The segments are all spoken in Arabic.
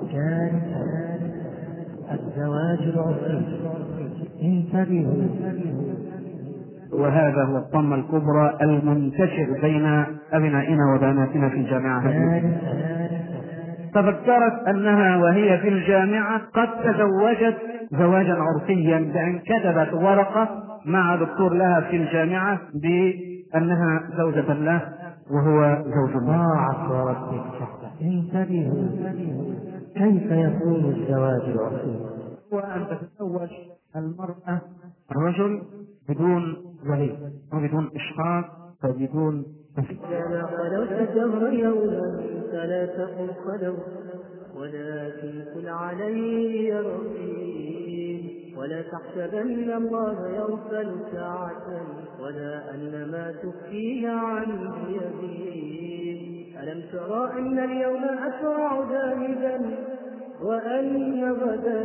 الزواج العرفي. انتبهوا. وهذا هو الطمة الكبرى المنتشر بين أبنائنا وبناتنا في الجامعة. تذكرت أنها وهي في الجامعة قد تزوجت زواجا عرفيا، بأن كتبت ورقة مع دكتور لها في الجامعة بأنها زوجة له وهو زوج الله. وربك. انتبهوا. كيف يكون الزواج العرفي؟ هو أن تتزوج المرأة الرجل بدون ولي وبدون إشراف وبدون إذا خلوت الدهر يوما فلا تقل خلو، ولكن كن علي رقيب، ولا تحسبن الله يغفل ساعة، ولا أن ما تخفيه عنه يبين. ألم ترى أن اليوم أسرع ذاهبا، وأن غدا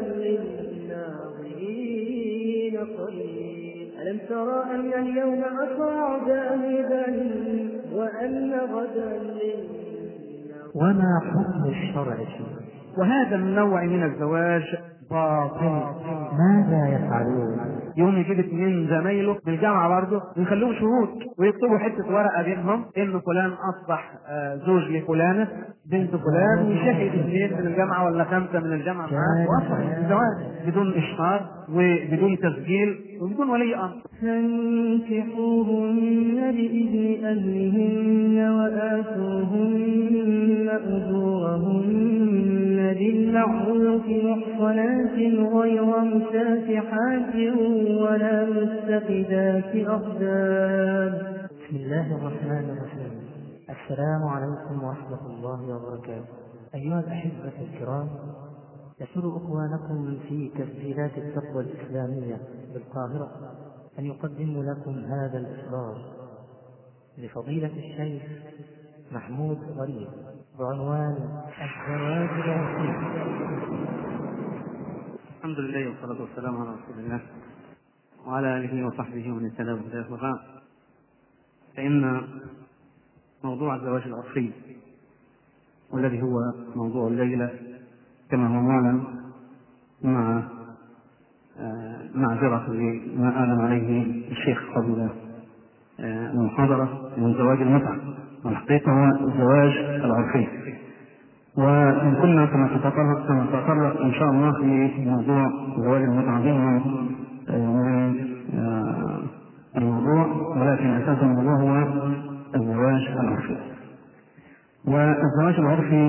للناظرين قريب. ألم ترى أن اليوم أسرع ذاهبا، وأن غدا للناظرين. وما حكم الشرع فيه؟ وهذا النوع من الزواج باطل. ماذا يفعلون؟ يوم يجيب 2 زمايله بالجامعة برضه ويخلوهم شهود ويكتبوا حتة ورقة بينهم إن فلان أصبح زوج لفلانة بنت فلان، ويشهد 2 من الجامعة ولا 5 من الجامعة معاه، وأصبح الزواج بدون إشهار وبدون تسجيل وبدون ولي أمر. فانكحوهن بإذن أهلهن وآتوهن أجورهن بالمعروف محصنات غير مسافحات ولا متخذات أخدان. بسم الله الرحمن الرحيم. السلام عليكم ورحمة الله وبركاته. أيها الأحبة الكرام، يسر إخوانكم في تسجيلات التقوى الإسلامية بالقاهرة أن يقدموا لكم هذا الإصدار لفضيلة الشيخ محمود غريب بعنوان الزواج العرفي. الحمد لله والصلاة والسلام على رسول الله وعلى آله وصحبه ومن اهتدى بهداه وبعد. فإن موضوع الزواج العرفي والذي هو موضوع الليلة كما هو معلن مع معذرة لما أعلن عليه الشيخ قبل المحاضرة من زواج المتعة، والحقيقة هو الزواج العرفي. وإن كنا كما تتطرق إن شاء الله في موضوع زواج المتعة من الموضوع، ولكن أساس الموضوع هو الزواج العرفي. والزواج العرفي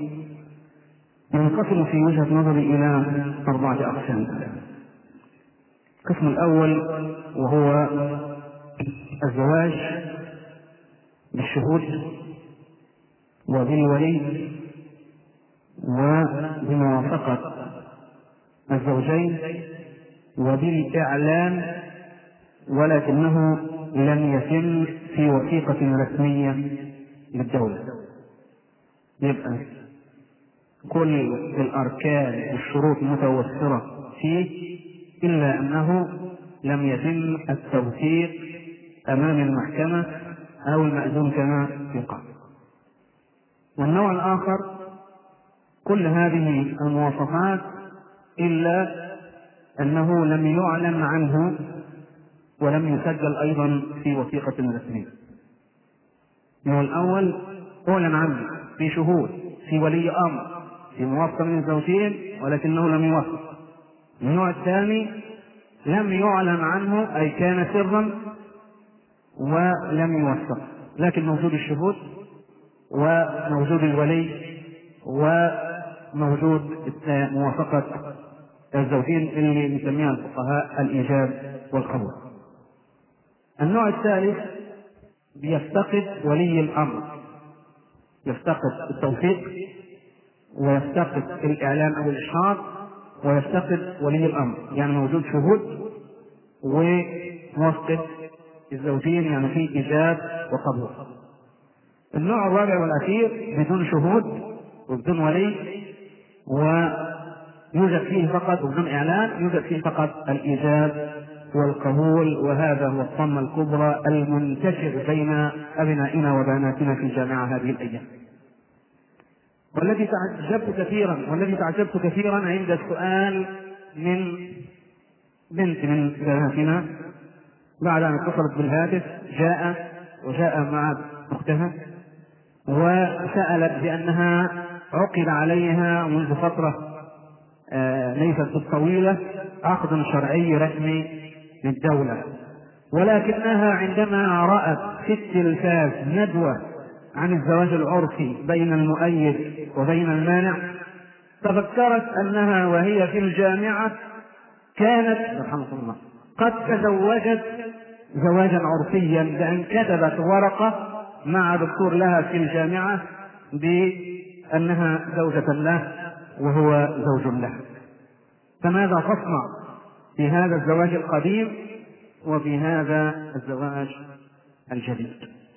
ينقسم في وجهة نظري إلى 4 أقسام. القسم الأول وهو الزواج بالشهود وبالولي وبموافقة الزوجين وبالإعلان، ولكنه لم يتم في وثيقة رسمية للدولة. يبقى كل الأركان والشروط متوفرة فيه إلا أنه لم يتم التوثيق أمام المحكمة أو المأذون كما يقال. والنوع الآخر كل هذه المواصفات إلا أنه لم يعلن عنه ولم يسجل أيضا في وثيقة رسمية. النوع الأول أعلن عنه في شهود، في ولي أمر، في موافقة من الزوجين ولكنه لم يوافق. النوع الثاني لم يعلن عنه أي كان سرا ولم يوثق، لكن موجود الشهود وموجود الولي وموجود موافقة الزوجين اللي نسميها الفقهاء الإيجاب والقبول. النوع الثالث بيفتقد ولي الأمر، يفتقد التوثيق ويفتقد الإعلان أو الإشهار ويفتقد ولي الأمر، يعني موجود شهود وموافقة الزوجين يعني في إيجاب وقبول. النوع الرابع والأخير بدون شهود وبدون ولي ويوجد فيه فقط وبدون إعلان، يوجد فيه فقط الإيجاب والقبول. وهذا هو الطمة الكبرى المنتشر بين أبنائنا وبناتنا في الجامعة هذه الأيام. والذي تعجبت كثيرا عند السؤال من بنت من بناتنا بعد أن اتصلت بالهاتف، جاء مع أختها وسألت بأنها عقد عليها منذ فترة ليست بالطويلة عقد شرعي رسمي للدولة، ولكنها عندما رأت في التلفاز ندوة عن الزواج العرفي بين المؤيد وبين المانع تذكرت أنها وهي في الجامعة كانت رحمة الله قد تزوجت زواجا عرفيا، بأن كتبت ورقة مع دكتور لها في الجامعة بأنها زوجة له وهو زوج له. فماذا تصنع في هذا الزواج القديم وفي هذا الزواج الجديد؟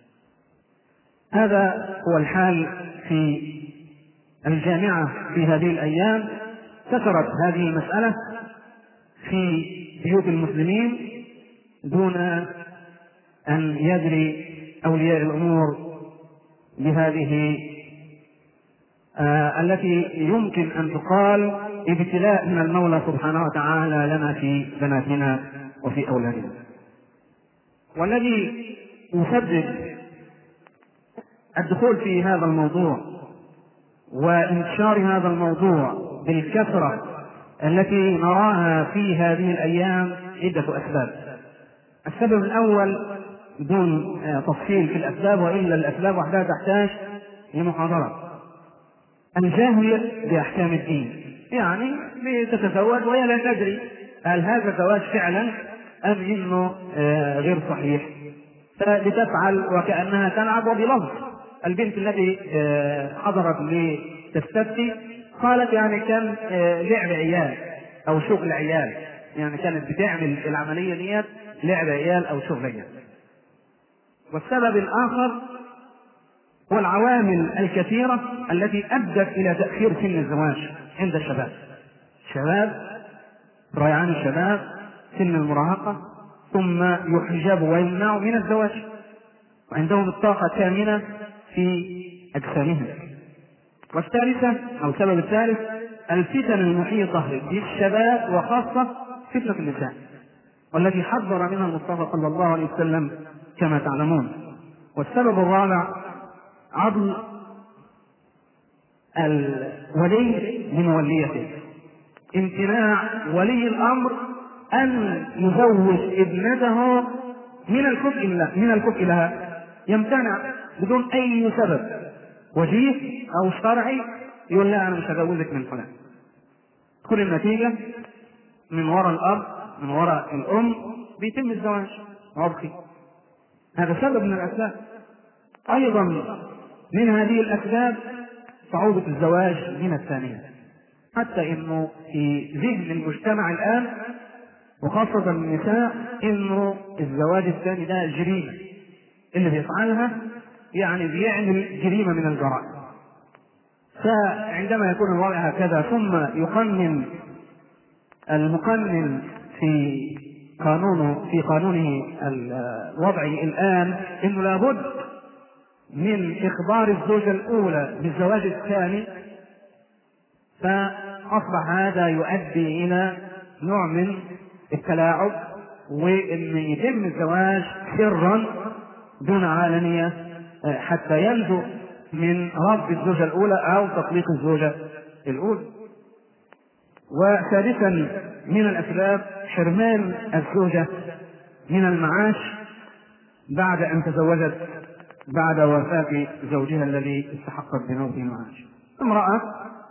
هذا هو الحال في الجامعة في هذه الأيام. كثرت هذه المسألة في بيوت المسلمين دون أن يدري أولياء الأمور بهذه التي يمكن أن تقال ابتلاء من المولى سبحانه وتعالى لنا في بناتنا وفي أولادنا. والذي يسبب الدخول في هذا الموضوع وانتشار هذا الموضوع بالكثرة التي نراها في هذه الأيام عدة أسباب. السبب الأول بدون تفصيل في الأسباب، وإلا الأسباب وحدها تحتاج لمحاضرة، الجهل بأحكام الدين. يعني بتتزوج وهي لا تدري هل هذا الزواج فعلا أم إنه غير صحيح، فلتفعل وكأنها تلعب. وبلفظ البنت التي حضرت لتستفتي قالت يعني كان لعب عيال أو شغل عيال، يعني كانت بتعمل العملية ديت لعب عيال أو شغل عيال. والسبب الآخر هو العوامل الكثيرة التي أدت إلى تأخير سن الزواج عند الشباب. ريعان الشباب سن المراهقة، ثم يحجبوا ويمنعوا من الزواج وعندهم الطاقة كامنة في أجسامهم. والثالثة أو السبب الثالث الفتن المحيطة بالشباب وخاصة فتنة النساء، والتي حذر منها المصطفى صلى الله عليه وسلم كما تعلمون. والسبب الرابع عضل الولي لموليته، امتناع ولي الأمر أن يزوج ابنته من الكفء لها، يمتنع بدون أي سبب وجيه أو شرعي، يقول لا أنا مش هزوجك من فلان. كل النتيجة من وراء الأب من وراء الأم بيتم الزواج عرفي. هذا سبب من الأسباب. أيضا من هذه الأسباب صعوبة الزواج من الثانية، حتى إنه في ذهن المجتمع الآن وخاصة النساء إنه الزواج الثاني ده جريمة، اللي بيفعلها يعني بيعمل جريمة من الجرائم. فعندما يكون الوضع هكذا ثم يقنن المقنن في قانونه الوضعي الآن إنه لابد من إخبار الزوجة الأولى بالزواج الثاني، فأصبح هذا يؤدي إلى نوع من التلاعب، وإن يتم الزواج سرا دون علانية حتى ينجو من رفض الزوجة الأولى أو تطليق الزوجة الأولى. وثالثا من الأسباب حرمان الزوجة من المعاش بعد أن تزوجت بعد وفاة زوجها الذي استحقت بموته المعاش. امرأة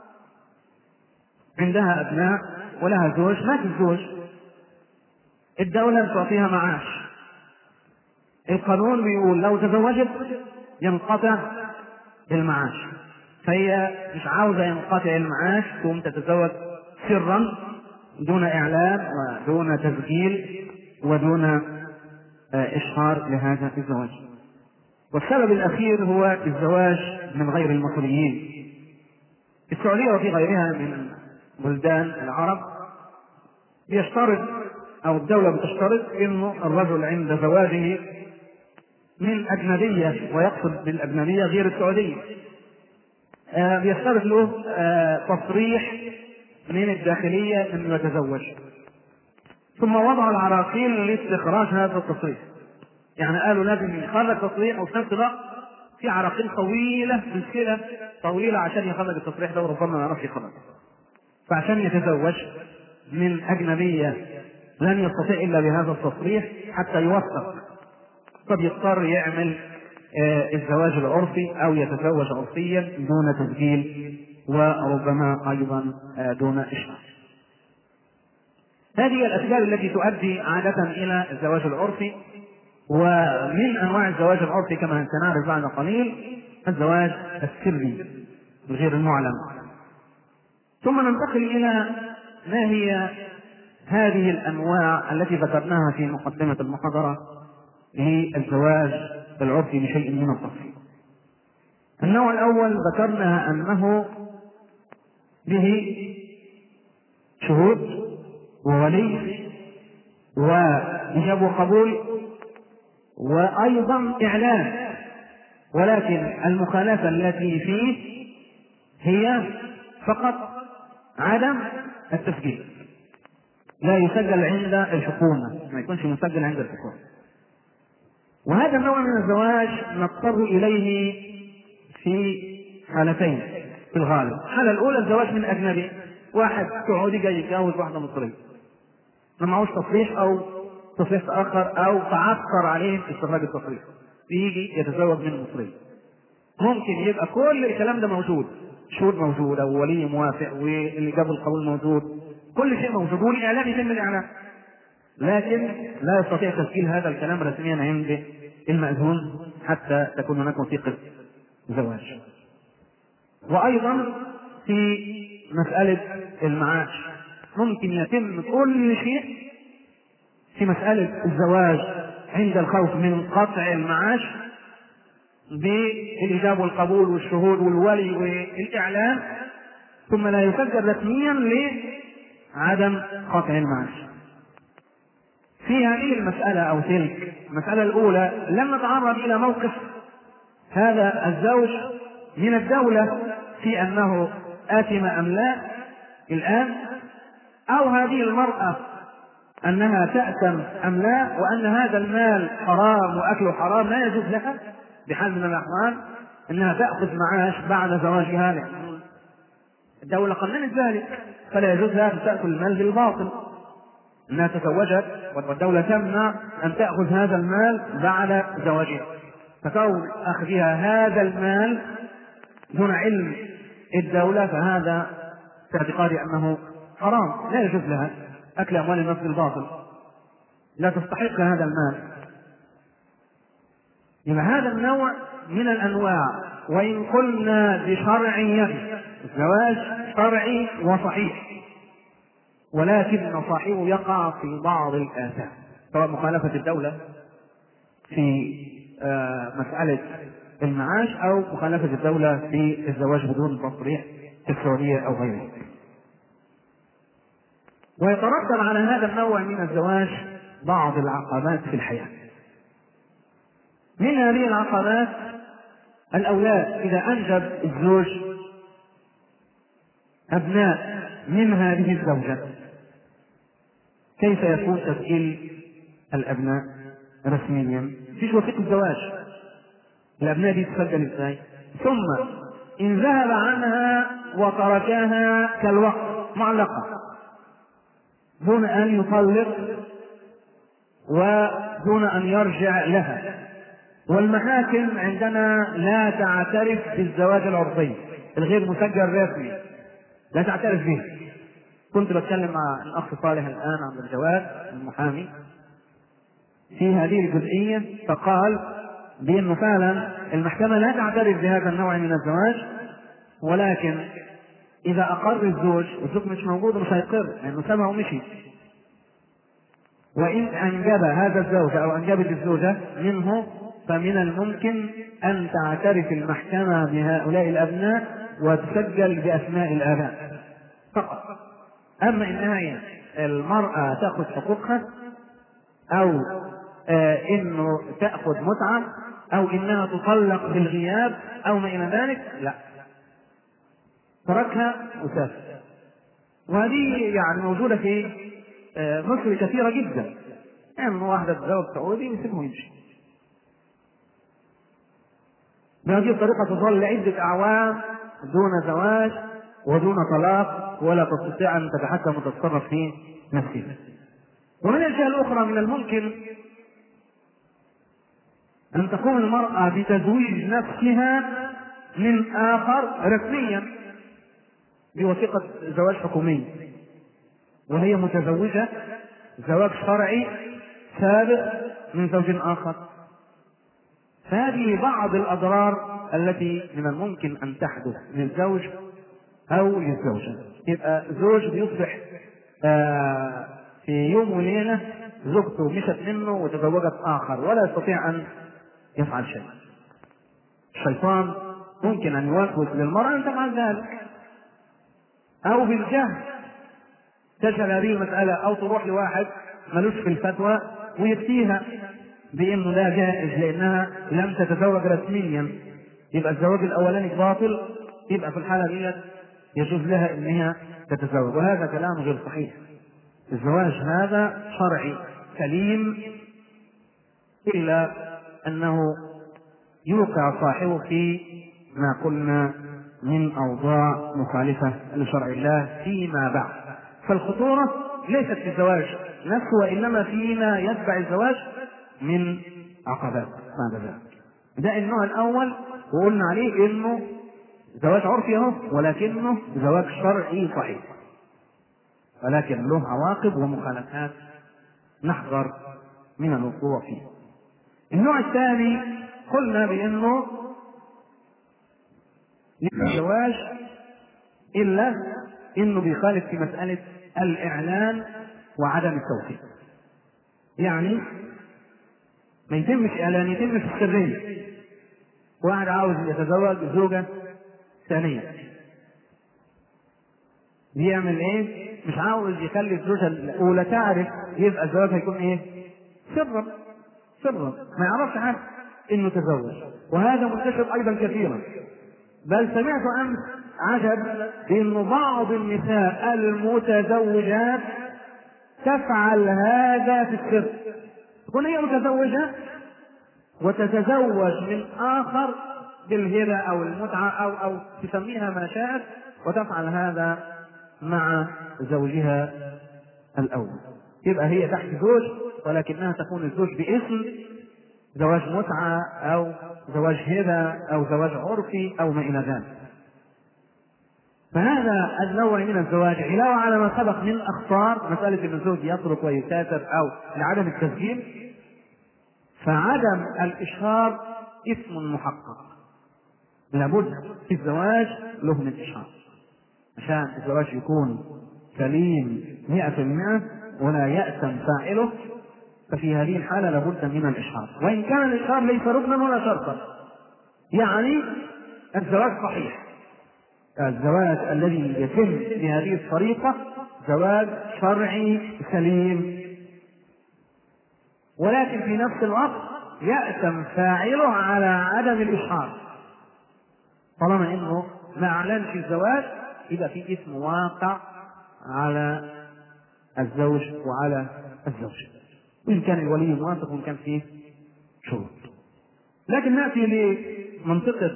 عندها أبناء ولها زوج، مات الزوج، الدولة تعطيها معاش. القانون بيقول لو تزوجت ينقطع المعاش، فهي مش عاوزة ينقطع المعاش ثم تتزوج سرا دون إعلان ودون تسجيل ودون إشهار لهذا الزواج. والسبب الأخير هو الزواج من غير المصريين. في السعودية وفي غيرها من بلدان العرب يشترط أو الدولة بتشترط إنه الرجل عند زواجه من أجنبية، ويقصد بالأجنبية غير السعودية، بيشترط له تصريح من الداخلية انه يتزوج، ثم وضعوا العراقيل لاستخراج هذا التصريح. يعني قالوا لازم يخرج تصريح، وفي نفس الوقت في عراقيل طويلة، سلسلة طويلة عشان يخرج التصريح ده، وربما ما يعرفش يخرج. فعشان يتزوج من أجنبية لن يستطيع إلا بهذا التصريح حتى يوثق، فبيضطر يعمل الزواج العرفي أو يتزوج عرفيا دون تسجيل، وربما أيضا دون إشراف. هذه الأسباب التي تؤدي عادة إلى الزواج العرفي. ومن أنواع الزواج العرفي كما سنعرف بعد قليل الزواج السري غير المعلن. ثم ننتقل إلى ما هي هذه الأنواع التي ذكرناها في مقدمة المحاضرة للزواج العرفي بشيء من التفصيل. النوع الأول ذكرنا أنه به شهود وولي وإجابة وقبول وأيضا إعلان، ولكن المخالفة التي فيه هي فقط عدم التسجيل. لا يسجل عند الحكومة، ما يكونش مسجل عند الحكومة. وهذا النوع من الزواج نضطر إليه في حالتين في الغالب. الحالة الأولى الزواج من أجنبي، واحد سعودي جاي يتجوز واحدة مصرية، ما معهوش تصريح أو تصريح آخر أو تعثر عليه استخراج التصريح، يجي يتزوج من مصرية. ممكن يبقى كل الكلام ده موجود، شهود موجودة وولي موافق واللي جاب القبول موجود، كل شيء موجود، والإعلام يتم الإعلام، لكن لا يستطيع تسجيل هذا الكلام رسميا عند المأذون حتى تكون هناك وثيقة زواج. وأيضا في مسألة المعاش ممكن يتم كل شيء في مسألة الزواج عند الخوف من قطع المعاش بالإجابة والقبول والشهود والولي والإعلان، ثم لا يسجل رسميا لعدم قطع المعاش. في هذه المسألة أو تلك المسألة الأولى لم نتعرض إلى موقف هذا الزوج من الدولة في أنه آثم أم لا الآن، أو هذه المرأة أنها تأثم أم لا، وأن هذا المال حرام وأكله حرام، لا يجوز لها بحال من الأحوال أنها تأخذ معاش بعد زواجها، لأن الدولة قننت ذلك، فلا يجوز لها أن تأكل المال بالباطل، أنها تزوجت والدولة تمنع أن تأخذ هذا المال بعد زواجها. فكون أخذها هذا المال دون علم الدولة فهذا في اعتقادي أنه حرام، لا يجوز لها أكل أموال الناس بالباطل، لا تستحق هذا المال. إذا هذا النوع من الأنواع، وإن قلنا بشرعيته الزواج شرعي وصحيح، ولكن صاحبه يقع في بعض الآثام، سواء مخالفة الدولة في مسألة المعاش أو مخالفة الدولة في الزواج بدون تصريح في السعودية أو غيره. ويترتب على هذا النوع من الزواج بعض العقبات في الحياة. من هذه العقبات الأولاد، إذا أنجب الزوج أبناء من هذه الزوجة كيف يكون تسجيل الأبناء رسميا؟ فيش وثيقة الزواج، الأبناء دي تسجل إزاي؟ ثم إن ذهب عنها وتركها كالوقت معلقة دون أن يطلق ودون أن يرجع لها، والمحاكم عندنا لا تعترف بالزواج العرفي الغير مسجل رسمي، لا تعترف به. كنت بتكلم مع الأخ صالح الآن عن الجواز المحامي في هذه الجزئية، فقال بأنه فعلا المحكمة لا تعترف بهذا النوع من الزواج، ولكن إذا أقر الزوج مش موجود مش هيقر لأنه سمع ومشي. وإن أنجب هذا الزوج أو أنجبت الزوجة منه فمن الممكن أن تعترف المحكمة بهؤلاء الأبناء وتسجل بأسماء الآباء فقط. أما إنها المرأة تأخذ حقوقها أو إنه تأخذ متعة أو إنها تطلق بالغياب أو ما إلى ذلك، لا، تركها وسافر. وهذه يعني موجودة في مصر كثيرة جدا، يعني واحدة تتزوج سعودي ويسيبه ويمشي. بهذه الطريقة تظل لعدة أعوام دون زواج ودون طلاق، ولا تستطيع أن تتحكم وتتصرف في نفسها. ومن الأشياء الأخرى من الممكن أن تقوم المرأة بتزويج نفسها من آخر رسميا بوثيقة زواج حكومي، وهي متزوجة زواج شرعي سابق من زوج آخر. فهذه بعض الأضرار التي من الممكن أن تحدث للزوج أو للزوجة. يبقى زوج بيصبح في يوم وليلة زوجته مشت منه وتزوجت آخر ولا يستطيع أن يفعل شيء. الشيطان ممكن أن يوسوس للمرأة أن تفعل ذلك، أو بالجهل تشغل هذه المسألة، أو تروح لواحد ملوش في الفتوى ويفتيها بأنه لا جائز لأنها لم تتزوج رسميا، يبقى الزواج الأولاني باطل، يبقى في الحالة دي يجوز لها أنها تتزوج. وهذا كلام غير صحيح. الزواج هذا شرعي سليم، إلا أنه يوقع صاحبه في ما قلنا من أوضاع مخالفة لشرع الله فيما بعد. فالخطورة ليست في الزواج نفسه، وإنما فيما يتبع الزواج من عقبات بعد ذلك. ده النوع الأول، وقلنا عليه إنه زواج عرفي اهو، ولكنه زواج شرعي صحيح، ولكن له عواقب ومخالفات نحذر من الوقوع فيه. النوع الثاني قلنا بأنه الزواج إلا إنه بيخالف في مسألة الإعلان وعدم التوثيق. يعني ما يتمش إعلان، يتم في السرية. واحد عاوز يتزوج زوجة ثانية، بيعمل ايه؟ مش عاوز يخلي الزوجة الأولى تعرف، يبقى الزواج هيكون ايه؟ سرا سرا، ما يعرفش حد انه تزوج. وهذا منتشر ايضا كثيرا، بل سمعت امس عجب بان بعض النساء المتزوجات تفعل هذا في السر. تكون هي متزوجة وتتزوج من آخر بالهبة أو المتعة أو تسميها ما شاءت، وتفعل هذا مع زوجها الأول. يبقى هي تحت زوج، ولكنها تكون الزوج باسم زواج متعة أو زواج هبة أو زواج عرفي أو ما إلى ذلك. فهذا النوع من الزواج علاوة على ما سبق من أخطار مسألة أن الزوج يترك ويسافر أو لعدم التسجيل، فعدم الإشهار اسم محقق. لابد في الزواج له من إشهار عشان الزواج يكون سليم 100% ولا يأثم فاعله. ففي هذه الحالة لابد من الإشهار، وإن كان الإشهار ليس ركنا ولا شرطا. يعني الزواج صحيح، الزواج الذي يتم بهذه الطريقة زواج شرعي سليم، ولكن في نفس الوقت يأثم فاعله على عدم الإشهار. طالما انه ما اعلنش الزواج يبقى في اسم واقع على الزوج وعلى الزوجة، وإن كان الولي موافق وإن كان فيه شروط. لكن نأتي لمنطقة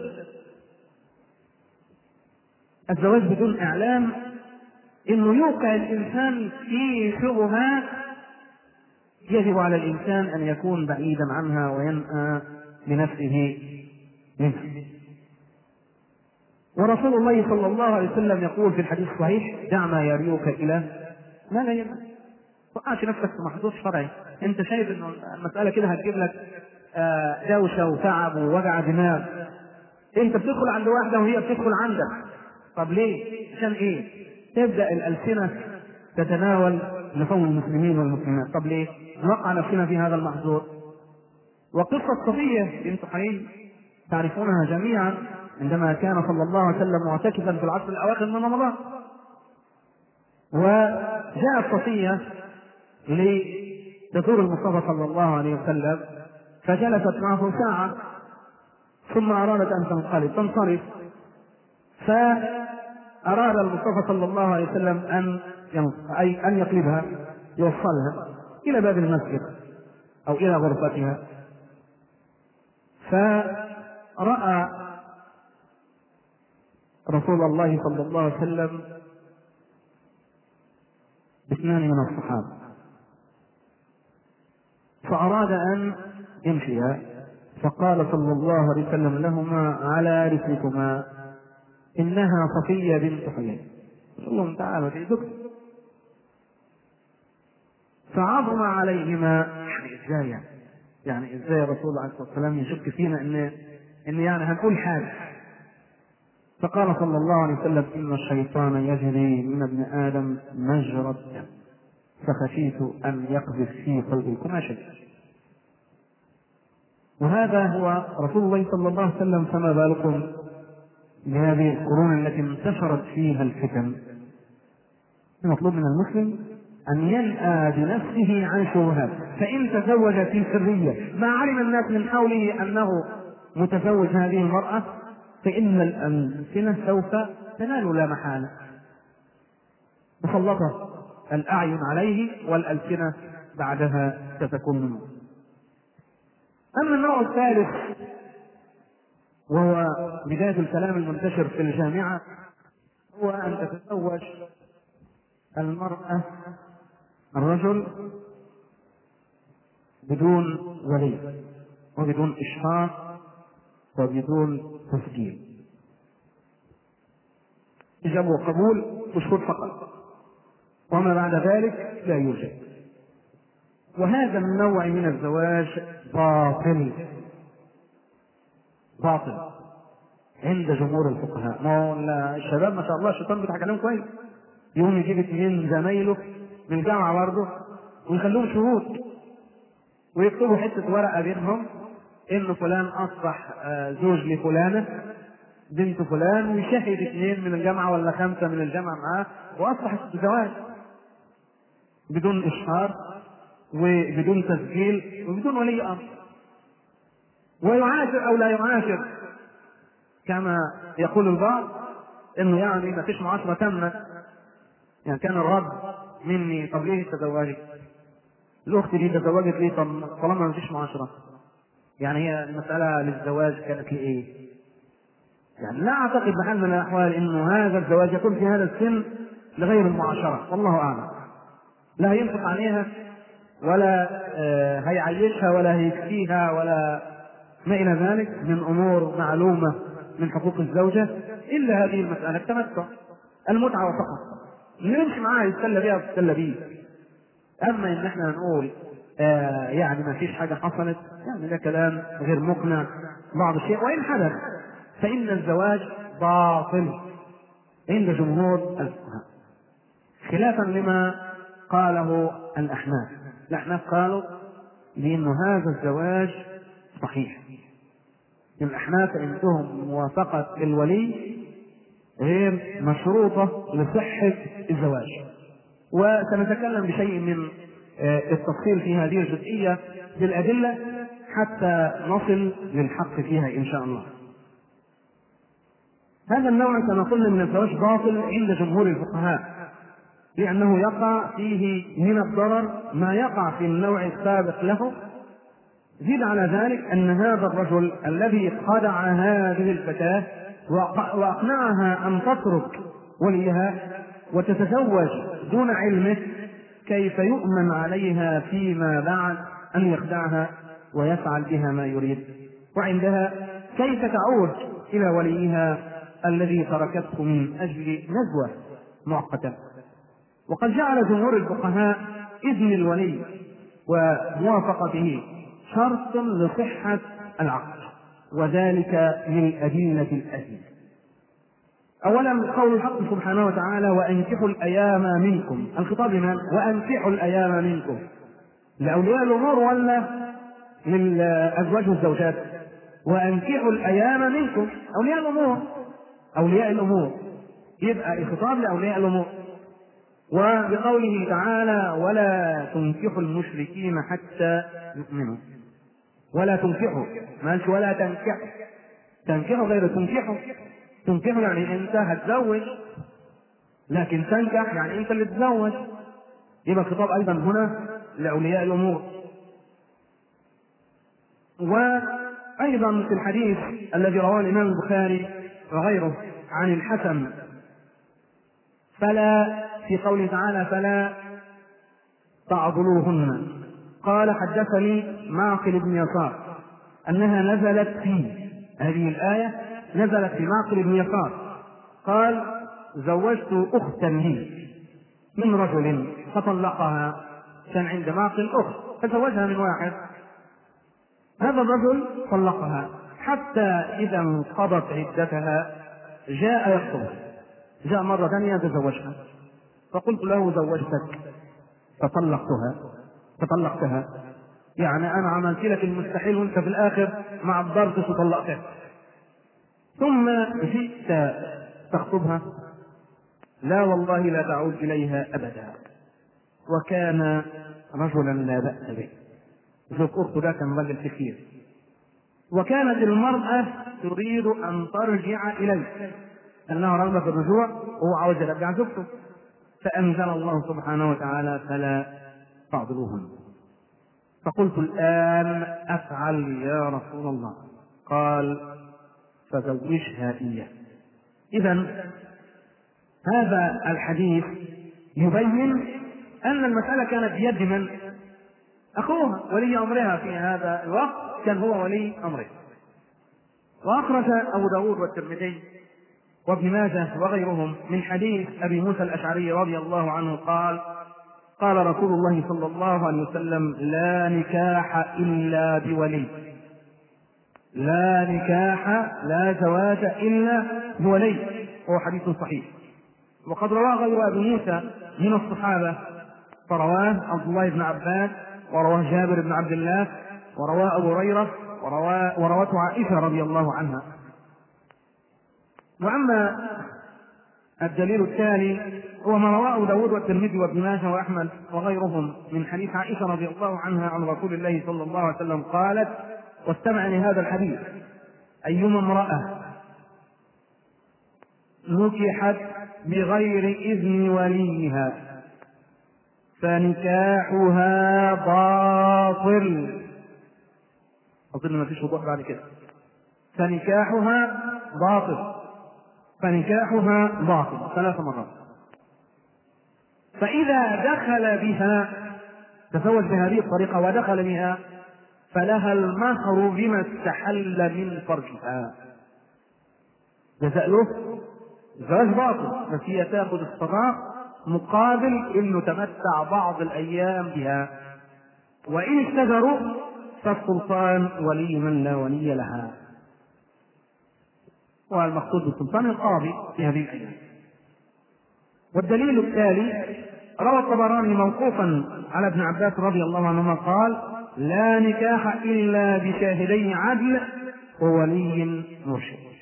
الزواج بدون إعلان، إنه يوقع الإنسان في شبهات يجب على الإنسان أن يكون بعيدا عنها وينأى بنفسه منها. ورسول الله صلى الله عليه وسلم يقول في الحديث الصحيح: دع ما يريوك إلى ما لا يريوك. وقعش نفسك في محظوظ شرعي. انت شايف انه المسألة كده هتجيب لك دوشة وتعب ووجع دماغ، انت بتدخل عند واحدة وهي بتدخل عندك. طب ليه؟ عشان ايه؟ تبدأ الألسنة تتناول لقوم المسلمين والمسلمات. طب ليه؟ نوقع نفسنا في هذا المحظور. وقصة صفية بنت حيي تعرفونها جميعا، عندما كان صلى الله عليه وسلم معتكفا في العشر الأواخر من رمضان، وجاءت صفية لتزور المصطفى صلى الله عليه وسلم، فجلست معه ساعة ثم أرادت أن تنصرف، أراد المصطفى صلى الله عليه وسلم أن يقلبها، يوصلها إلى باب المسجد أو إلى غرفتها، فرأى رسول الله صلى الله عليه وسلم باثنان من الصحابة، فأراد أن يمشيها، فقال صلى الله عليه وسلم لهما: على رسلكما، إنها صفية بنت حيي. قال لهم: تعالوا تيدك. فعظم عليهما، يعني ازاي الرسول عليه الصلاة والسلام يشك فينا ان يعني هنقول حاجة. فقال صلى الله عليه وسلم: إن الشيطان يجري من ابن آدم مجرى الدم، فخشيت أن يقذف في قلبكما شيء. وهذا هو رسول الله صلى الله عليه وسلم، فما بالكم بهذه القرون التي انتشرت فيها الفتن. المطلوب من المسلم أن ينأى بنفسه عن شبهات، فإن تزوج في سرية ما علم الناس من حوله أنه متزوج هذه المرأة، فإن الألسنة سوف تنال لا محالة، مسلطة الأعين عليه والألسنة بعدها ستكون منه. أما النوع الثالث وهو بداية الكلام المنتشر في الجامعة، هو أن تتزوج المرأة الرجل بدون ولي وبدون إشهار وبدون تسجيل، إجابة وقبول وشهود فقط، وما بعد ذلك لا يوجد. وهذا النوع من الزواج باطل عند جمهور الفقهاء. ما الشباب ما شاء الله الشيطان بيضحك عليهم كويس، يوم يجيب اثنين زمايله من الجامعة برضه ويخلوهم شهود ويكتبوا حتة ورقة بينهم إن فلان أصبح زوج لفلانة بنت فلان، ويشهد اثنين من الجامعة ولا 5 من الجامعة معاه، وأصبح الزواج بدون إشهار وبدون تسجيل وبدون ولي أمر، ويعاشر أو لا يعاشر كما يقول البعض، إنه يعني ما فيش معاشرة تامة. يعني كان الرد مني: طب ليه تزوجت؟ الأخت دي تزوجت ليه؟ طب طالما ما فيش معاشرة، يعني هي المسألة للزواج كانت لإيه؟ يعني لا أعتقد بحال من الأحوال إنه هذا الزواج يكون في هذا السن لغير المعاشرة، والله أعلم. لا هينفق عليها ولا هيعيشها ولا هيكفيها ولا ما إلى ذلك من أمور معلومة من حقوق الزوجة، إلا هذه المسألة التمتع، المتعة وفقط، نمشي معاها يتسلى بها وتتسلى بيه. أما إن إحنا نقول يعني ما فيش حاجة حصلت، يعني ده كلام غير مقنع بعض الشيء، وإن حدث فإن الزواج باطل عند جمهور الفقهاء، خلافا لما قاله الأحناف قالوا بأن هذا الزواج صحيح. الأحناف عندهم موافقة الولي غير مشروطة لصحة الزواج، وسنتكلم بشيء من التفصيل في هذه الجزئية بالأدلة حتى نصل للحق فيها إن شاء الله. هذا النوع كما قلنا من الزواج باطل عند جمهور الفقهاء، لأنه يقع فيه من الضرر ما يقع في النوع السابق له. زيد على ذلك أن هذا الرجل الذي خدع هذه الفتاة وأقنعها أن تترك وليها وتتزوج دون علمه، كيف يؤمن عليها فيما بعد أن يخدعها ويفعل بها ما يريد؟ وعندها كيف تعود إلى وليها الذي تركته من أجل نزوة مؤقتة؟ وقد جعل جمهور الفقهاء إذن الولي وموافقته شرط لصحة العقد، وذلك من أدلة الأدلة. أولا قول الحق سبحانه وتعالى: وأنكحوا الأيام منكم. الخطاب لمن؟ وأنكحوا الأيام منكم، لأولياء الأمور ولا للأزواج والزوجات؟ وأنكحوا الأيام منكم، أولياء الأمور، يبقى الخطاب لأولياء الأمور. وبقوله تعالى: ولا تنكحوا المشركين حتى يؤمنوا. ولا تنكحوا، ما قالش ولا تنكحوا غير تنكحوا يعني انت هتزوج لكن تنكح يعني انت اللي تتزوج، يبقى الخطاب ايضا هنا لاولياء الامور. وايضا في الحديث الذي رواه الامام البخاري وغيره عن الحسن فلا، في قوله تعالى فلا تعضلوهن، قال حدثني معقل بن يسار انها نزلت في هذه الايه، نزلت في معقل بن يسار قال زوجت اختا لي من رجل فطلقها، كان عند معقل اخت فزوجها من واحد، هذا الرجل طلقها حتى اذا انقضت عدتها جاء يخطبها، جاء مرة ثانية تزوجها، فقلت له زوجتك فطلقتها، يعني أنا عملت لك المستحيل وأنت في الآخر ما عبرتش وطلقتها، ثم جئت تخطبها، لا والله لا تعود إليها أبدا، وكان رجلا لا بأس به، شوف أخته ده كان رجل كثير، وكانت المرأة تريد أن ترجع إليه، أنها رغبة في الرجوع وهو عاوز يرجع زوجته، فأنزل الله سبحانه وتعالى فلا تعضلوهن. فقلت الآن أفعل يا رسول الله؟ قال فزوجها إياه. إذن هذا الحديث يبين أن المسألة كانت بيد من؟ أخوها ولي أمرها في هذا الوقت، كان هو ولي أمره. وأخرج أبو داود والترمذي وابن ماجه وغيرهم من حديث أبي موسى الأشعري رضي الله عنه قال قال رسول الله صلى الله عليه وسلم لا نكاح إلا بولي، لا نكاح لا زواج إلا بولي، هو حديث صحيح. وقد رواه غير أبي موسى من الصحابة، فرواه عبد الله بن عباس، ورواه جابر بن عبد الله، ورواه أبو هريرة، وروته عائشة رضي الله عنها. وأما الدليل الثاني هو ما رواه داود والترمذي وابن ماجه وأحمد وغيرهم من حديث عائشة رضي الله عنها عن رسول الله صلى الله عليه وسلم قالت، واستمع لهذا الحديث: أيما امرأة نكحت بغير إذن وليها فنكاحها باطل. أظن ما فيش وضوح بعد كده. فنكاحها باطل، فنكاحها باطل 3 مرات. فإذا دخل بها، تزوج بهذه الطريقة ودخل بها، فلها المهر بما استحل من فرجها، جزاء له زواج باطل، بس هي تاخذ الصداق مقابل انه تمتع بعض الايام بها، وان اشتجروا فالسلطان ولي من لا ولي لها، والمقصود بالسلطان القاضي في هذه الايام. والدليل التالي روى الطبراني موقوفا على ابن عباس رضي الله عنهما قال لا نكاح الا بشاهدي عدل وولي مرشد.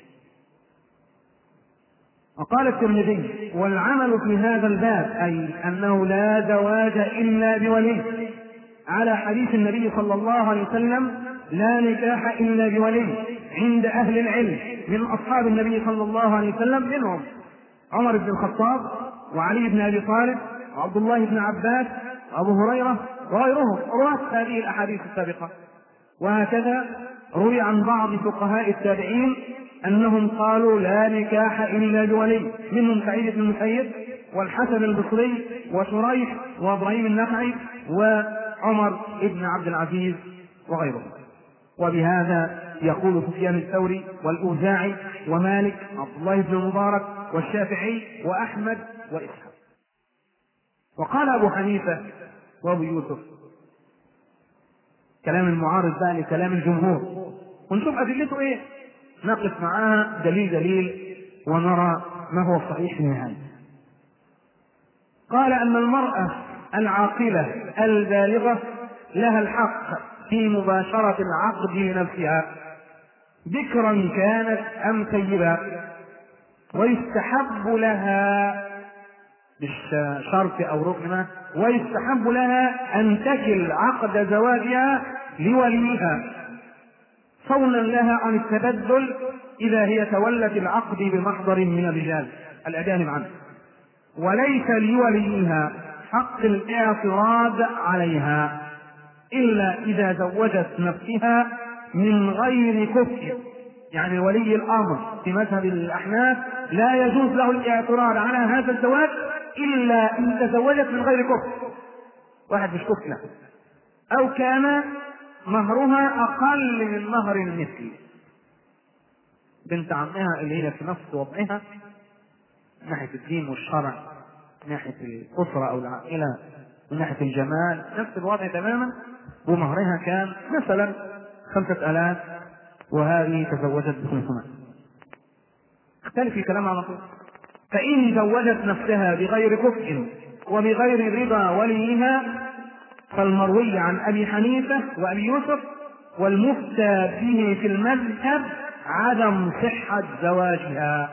وقال الترمذي والعمل في هذا الباب أي أنه لا زواج إلا بولي على حديث النبي صلى الله عليه وسلم لا نكاح إلا بولي عند أهل العلم من أصحاب النبي صلى الله عليه وسلم، منهم عمر بن الخطاب وعلي بن أبي طالب وعبد الله بن عباس وأبو هريرة وغيرهم رواة هذه الأحاديث السابقة. وهكذا روي عن بعض فقهاء التابعين أنهم قالوا لا نكاح إلا بولي، منهم سعيد بن المسيب والحسن البصري وشريح وإبراهيم النخعي وعمر بن عبد العزيز وغيرهم. وبهذا يقول سفيان الثوري والأوزاعي ومالك عبد الله بن المبارك والشافعي وأحمد وإسحاق. وقال أبو حنيفة وأبو يوسف، كلام المعارض بقى لكلام الجمهور، ونشوف أدلته إيه، نقف معاها دليل دليل ونرى ما هو الصحيح في النهاية. قال أن المرأة العاقلة البالغة لها الحق في مباشرة العقد لنفسها ذكرا كانت أم ثيبا، ويستحب لها بالشرط أو ركن، ويستحب لها أن تكل عقد زواجها لوليها صونا لها عن التبدل إذا هي تولت العقد بمحضر من الرجال الأجانب عنه. وليس لوليها حق الاعتراض عليها إلا إذا زوجت نفسها من غير كفء. يعني ولي الأمر في مذهب الأحناف لا يجوز له الاعتراض على هذا الزواج إلا إن تزوجت من غير كفء، واحد مش كفء له، أو كان مهرها أقل من مهر المثل. بنت عمها اللي هي في نفس وضعها من ناحية الدين والشرع، من ناحية الأسرة أو العائلة، من ناحية الجمال، نفس الوضع تماما، ومهرها كان مثلا 5000 وهذه تزوجت ب500. اختلف الكلام على طول. فإن زوجت نفسها بغير كفء وبغير رضا وليها فالمروي عن أبي حنيفة وأبي يوسف والمفتى به في المذهب عدم صحة زواجها،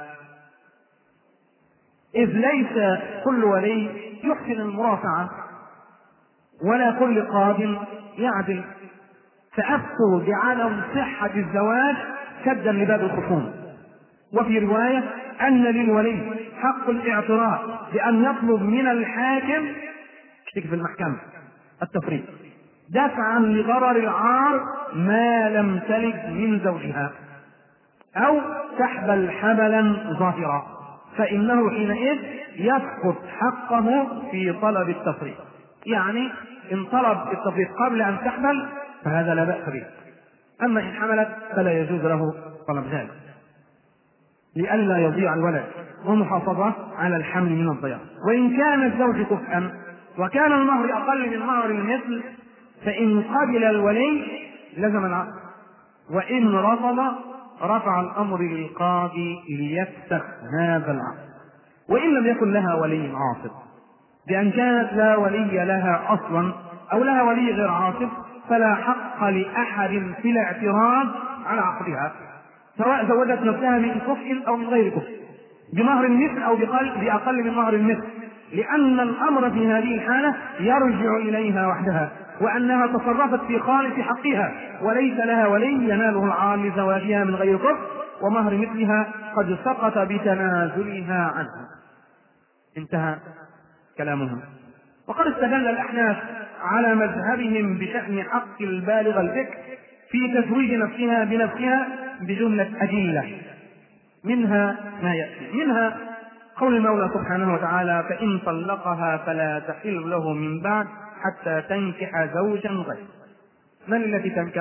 إذ ليس كل ولي يحسن المرافعة ولا كل قاض يعدل، فأفتوا بعدم صحة الزواج سدا لباب الخصوم. وفي رواية أن للولي حق الاعتراض بأن يطلب من الحاكم اشتكي في المحكمة التفريط دفعا لضرر العار ما لم تلد من زوجها أو تحبل حبلا ظاهرا، فإنه حينئذ يسقط حقه في طلب التفريط. يعني إن طلب التفريط قبل أن تحبل فهذا لا بأس به، أما إن حملت فلا يجوز له طلب ذلك لئلا يضيع الولد ومحافظة على الحمل من الضياع. وإن كان الزوج كفءا وكان المهر أقل من مهر المثل فإن قبل الولي لزم العقد، وإن رفض رفع الأمر للقاضي ليفسخ هذا العقد. وإن لم يكن لها ولي عاصب، بأن كانت لا ولي لها أصلا أو لها ولي غير عاصب، فلا حق لأحد في الاعتراض على عقدها، سواء زوجت نفسها من كفء أو من غير كفء، بمهر المثل أو بأقل من مهر المثل، لأن الأمر في هذه الحالة يرجع إليها وحدها، وأنها تصرفت في خالص حقها وليس لها ولي يناله العار لزواجها من غير كفء، ومهر مثلها قد سقط بتنازلها عنها. انتهى كلامهم. وقد استدل الأحناف على مذهبهم بشأن حق البالغ البكر في تزويج نفسها بنفسها بجملة أدلة، منها ما يأتي، منها قول المولى سبحانه وتعالى: فإن طلقها فلا تحل له من بعد حتى تنكح زوجا غيره. من التي تنكح؟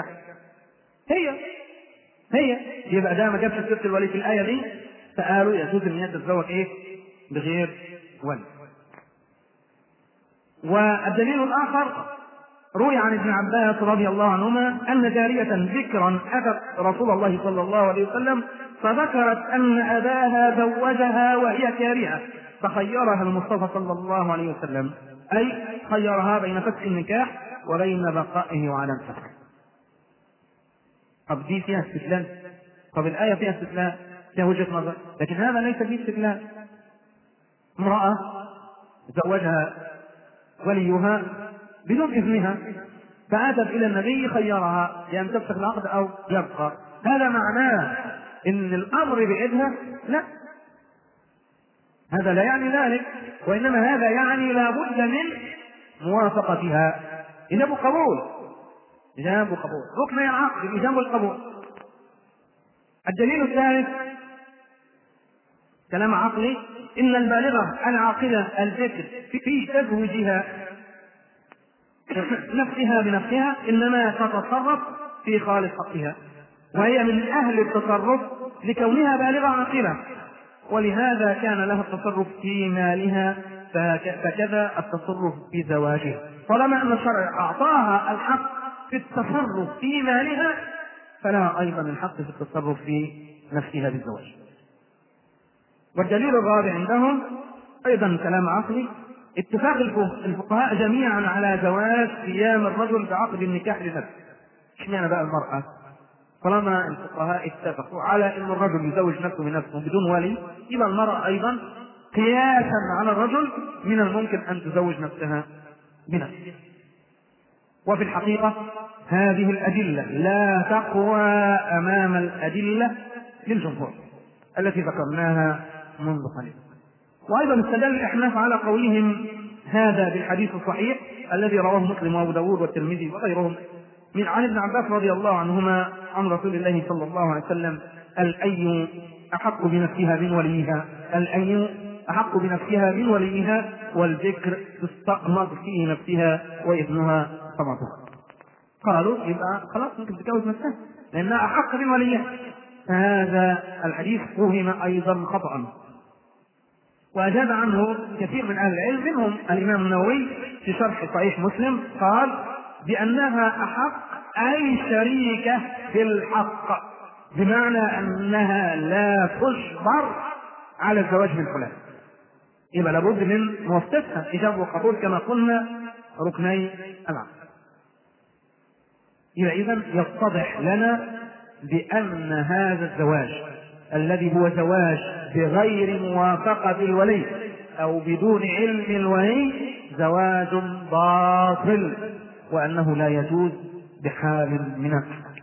هي يبقى ده ما جابش سيرة الولي في الآية دي، فقالوا يجوز ان هي تتزوج بغير ولي. والدليل الآخر روي عن ابن عباس رضي الله عنهما أن جارية ذكرا أتت رسول الله صلى الله عليه وسلم فذكرت أن أباها زوجها وهي كارهة، فخيرها المصطفى صلى الله عليه وسلم، أي خيرها بين فسخ النكاح وبين بقائه وعدم فسخه. طب دي فيها استدلال؟ طب الآية فيها استدلال، فيها وجهة نظر، لكن هذا ليس فيه استدلال. امرأة زوجها وليها بدون إذنها فأتت إلى النبي خيرها بأن تفسخ العقد أو يبقى، هذا معناه إن الأمر بإذنها؟ لا، هذا لا يعني ذلك، وإنما هذا يعني لا بد من موافقتها. إجابة قبول، إجابة قبول، ركن العقد إجابة القبول. الدليل الثالث كلام عقلي: إن البالغة العاقلة البكر في تزويجها نفسها بنفسها إنما تتصرف في خالص حقها، وهي من أهل التصرف لكونها بالغة عاقلة، ولهذا كان لها التصرف في مالها، فكذا التصرف في زواجها، طالما أن الشرع أعطاها الحق في التصرف في مالها فلها أيضا الحق في التصرف في نفسها بالزواج. والدليل الرابع عندهم أيضا كلام عقلي: اتفاق الفقهاء جميعا على جواز قيام الرجل بعقد النكاح لنفسه. اشمعنى بقى المرأة؟ طالما الفقهاء اتفقوا على ان الرجل يزوج نفسه بنفسه بدون ولي، يبقى المرأة ايضا قياسا على الرجل من الممكن ان تزوج نفسها بنفسها. وفي الحقيقة هذه الأدلة لا تقوى أمام الأدلة للجمهور التي ذكرناها منذ قليل. وأيضا استدل الأحناف على قولهم هذا بالحديث الصحيح الذي رواه مسلم وأبو داود والترمذي وغيرهم عن ابن عباس رضي الله عنهما عن رسول الله صلى الله عليه وسلم: الأي أحق بنفسها من وليها، الأي أحق بنفسها من وليها، والذكر تستقمض فيه نفسها وإذنها طمعها. قالوا يبقى خلاص ممكن تتجوز نفسها لأنها أحق من وليها. فهذا الحديث فهم أيضا خطأ، وأجاب عنه كثير من أهل العلم، منهم الإمام النووي في شرح صحيح مسلم قال بأنها أحق أي شريكة في الحق، بمعنى أنها لا تجبر على الزواج من فلان، يبقى لابد من موافقتها إجابة وقبول كما قلنا ركني العقد. يبقى إذن يتضح لنا بأن هذا الزواج الذي هو زواج بغير موافقة الولي أو بدون علم الولي زواج باطل، وأنه لا يجوز بحال من الحال.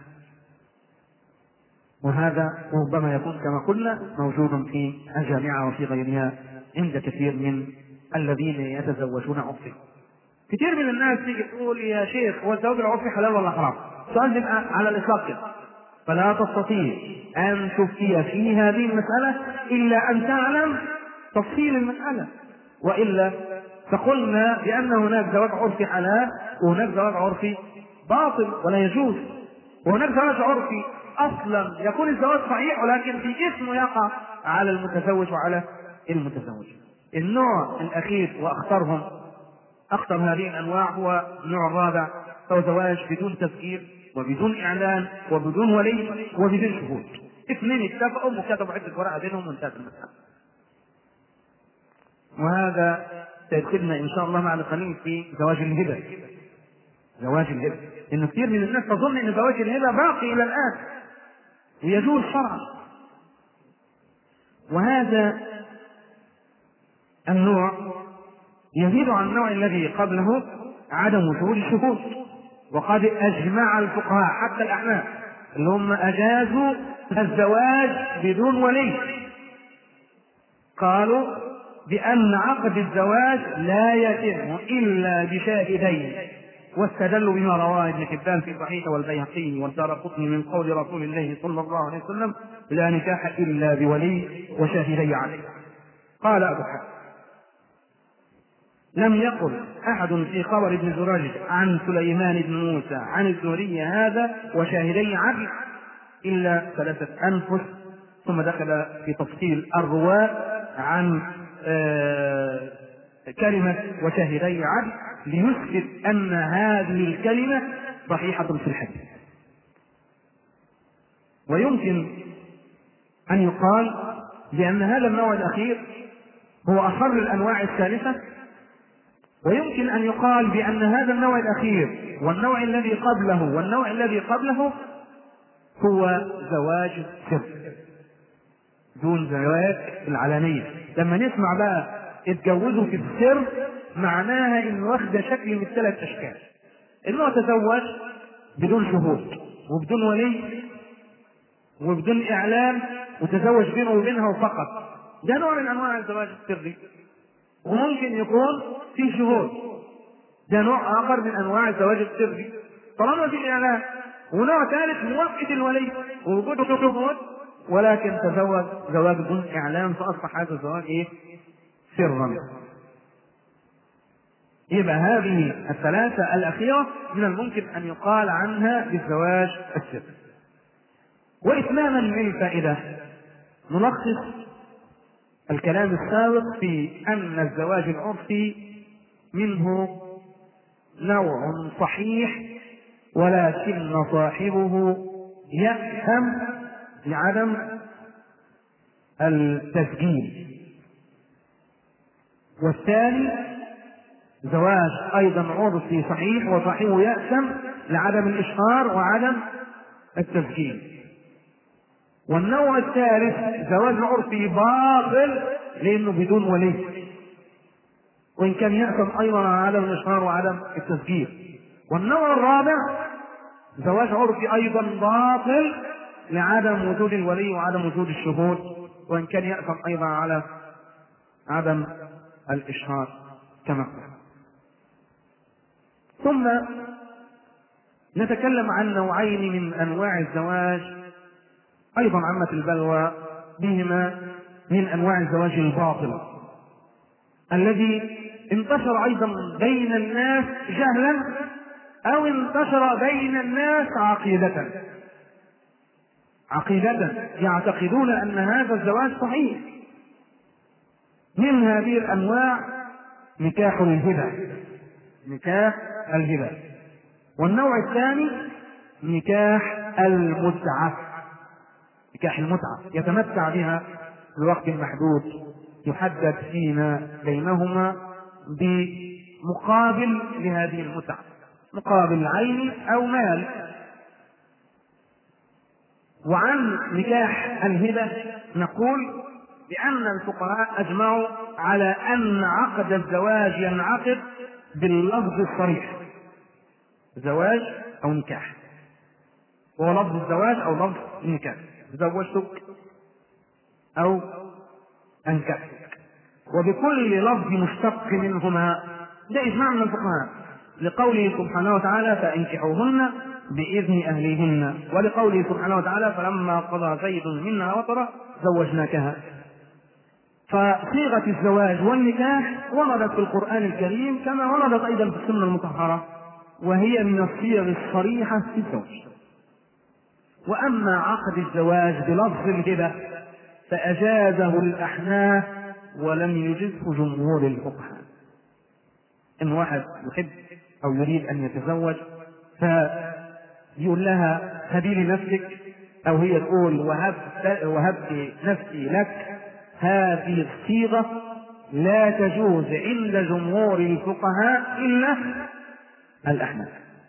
وهذا ربما يكون كما قلنا موجود في الجامعة وفي غيرها عند كثير من الذين يتزوجون عرفي. كثير من الناس تيجي تقول يا شيخ هو الزواج العرفي حلال ولا حرام؟ سؤال يبقى على الإطلاق كده، فلا تستطيع أن تفتي في هذه المسألة إلا أن تعلم تفصيل المسألة، وإلا فقلنا بأن هناك زواج عرفي حلال وهناك زواج عرفي باطل ولا يجوز، وهناك زواج عرفي أصلا يكون الزواج صحيح ولكن في اسمه يقع على المتزوج وعلى المتزوج. النوع الأخير وأخطرهم، أخطر هذه الأنواع هو النوع الرابع، هو زواج بدون تفكير وبدون إعلان وبدون ولي وبدون شهود. اثنين اتفقوا وكتبوا عدة ورقة بينهم وانتهت المسألة. وهذا سيدخلنا إن شاء الله مع القليل في زواج الهبة. زواج الهبة، إن كثير من الناس تظن إن زواج الهبة باقي إلى الآن ويجوز شرعا، وهذا النوع يزيد عن النوع الذي قبله عدم وجود الشهود. وقد أجمع الفقهاء حتى الأحناف اللي هم أجازوا الزواج بدون ولي، قالوا بأن عقد الزواج لا يتم إلا بشاهدين، واستدلوا بما رواه ابن حبان في صحيح والبيهقي والدارقطني من قول رسول الله صلى الله عليه وسلم: لا نكاح إلا بولي وشاهدي عدل. قال أبو حاتم: لم يقل أحد في خبر ابن زراج عن سليمان بن موسى عن الزهري هذا وشاهدي عدل إلا 3 أنفس، ثم دخل في تفصيل الرواة عن كلمة وشاهدي عدل ليثبت أن هذه الكلمة صحيحة في الحديث. ويمكن أن يقال بأن هذا النوع الأخير هو أخر الأنواع الثالثة، ويمكن أن يقال بأن هذا النوع الأخير والنوع الذي قبله والنوع الذي قبله هو زواج سر دون زواج العلانية. لما نسمع بقى اتجوزوا في السر معناها إنه واخد شكل من 3 أشكال: إنه تزوج بدون شهود وبدون ولي وبدون إعلان وتزوج بينه وبينها فقط، ده نوع من أنواع الزواج السري. وممكن يكون في شهود، ده نوع آخر من أنواع الزواج السري طالما في إعلان. ونوع ثالث موقت الولي ووجود شهود ولكن تزوج زواج بدون إعلان، فأصبح هذا الزواج سرا. يبقى هذه الثلاثة الأخيرة من الممكن أن يقال عنها بالزواج السري. وإتماما للفائدة نلخص الكلام السابق في أن الزواج العرفي منه نوع صحيح ولكن صاحبه يفهم لعدم التسجيل، والثاني زواج أيضا عرفي صحيح وصاحبه يأثم لعدم الإشهار وعدم التسجيل، والنوع الثالث زواج عرفي باطل لأنه بدون ولي وإن كان يأثم أيضا على عدم الإشهار وعدم التسجيل، والنوع الرابع زواج عرفي أيضا باطل لعدم وجود الولي وعدم وجود الشهود وإن كان يأثم أيضا على عدم الإشهار كما قلت. ثم نتكلم عن نوعين من أنواع الزواج أيضا عامة البلوى بهما، من أنواع الزواج الباطل الذي انتشر أيضا بين الناس جهلا أو انتشر بين الناس عقيدة يعتقدون أن هذا الزواج صحيح. من هذه الأنواع نكاح الهبة، والنوع الثاني نكاح المتعة يتمتع بها لوقت محدود يحدد فيما بينهما بمقابل لهذه المتعة، مقابل عين أو مال. وعن نكاح الهبة نقول بأن الفقهاء أجمعوا على أن عقد الزواج ينعقد باللفظ الصريح، زواج أو نكاح، هو لفظ الزواج أو لفظ النكاح، زوجتك أو أنكحتك، وبكل لفظ مشتق منهما. ده إجماع من الفقهاء، لقوله سبحانه وتعالى فأنكحوهن بإذن أهلهن، ولقوله سبحانه وتعالى فلما قضى زيد منها وطرا زوجناكها. فصيغة الزواج والنكاح وردت في القرآن الكريم كما وردت أيضا في السنة المطهرة، وهي من الصيغ الصريحة في الزواج. وأما عقد الزواج بلفظ الهبة فأجازه الأحناف ولم يجزه جمهور الفقهاء. إن واحد يحب أو يريد أن يتزوج فيقول لها هبي لي نفسك، أو هي تقول وهبت نفسي لك، هذه الصيغة لا تجوز عند جمهور الفقهاء إلا الأحناف.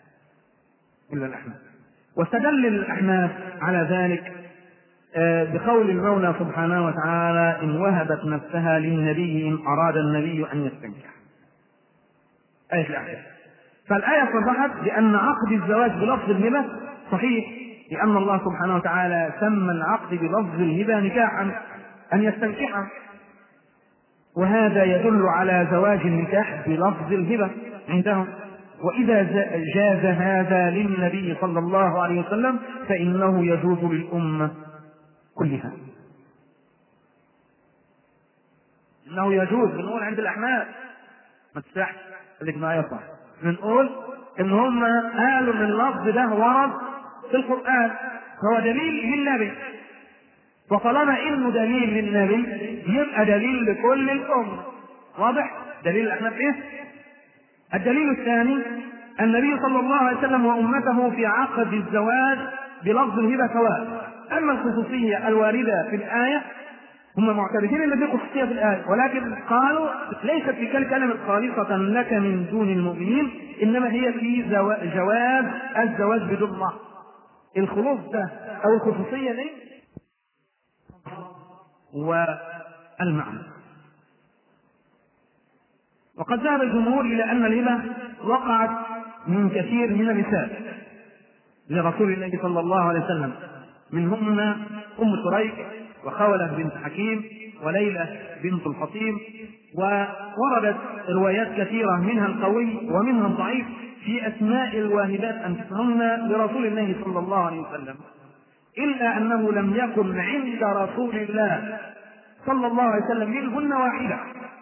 واستدل الأحناف على ذلك بقول المولى سبحانه وتعالى إن وهبت نفسها للنبي إن أراد النبي أن يستنكح، آية الأحزاب. فالآية صرحت بأن عقد الزواج بلفظ الهبة صحيح، لأن الله سبحانه وتعالى سمى العقد بلفظ الهبة نكاحا أن يستنكحا، وهذا يدل على زواج النكاح بلفظ الهبة عندهم. وإذا جاز هذا للنبي صلى الله عليه وسلم فإنه يجوز للأمة كلها. إنه يجوز، بنقول عند الأحناف ما تفتحش خليك معايا صح، بنقول إن هم قالوا من اللفظ ده ورد في القرآن هو دليل للنبي، وطالما إنه دليل للنبي يبقى دليل لكل الأمة. واضح؟ دليل الأحناف إيه؟ الدليل الثاني النبي صلى الله عليه وسلم وأمته في عقد الزواج بلفظ الهبة سواء. أما الخصوصية الواردة في الآية هم معتبرين ان في خصوصية في الآية، ولكن قالوا ليست في كلمة خالصة لك من دون المؤمنين، إنما هي في جواز الزواج بدون مهر. الخلوص ده أو الخصوصية دي والمعنى. وقد ذهب الجمهور إلى أن الهبة وقعت من كثير من النساء لرسول الله صلى الله عليه وسلم، منهن أم شريك وخولة بنت حكيم وليلى بنت الخطيب، ووردت روايات كثيرة منها القوي ومنها الضعيف في أسماء الواهبات أنفسهن لرسول الله صلى الله عليه وسلم، إلا أنه لم يكن عند رسول الله صلى الله عليه وسلم منهن واحدة.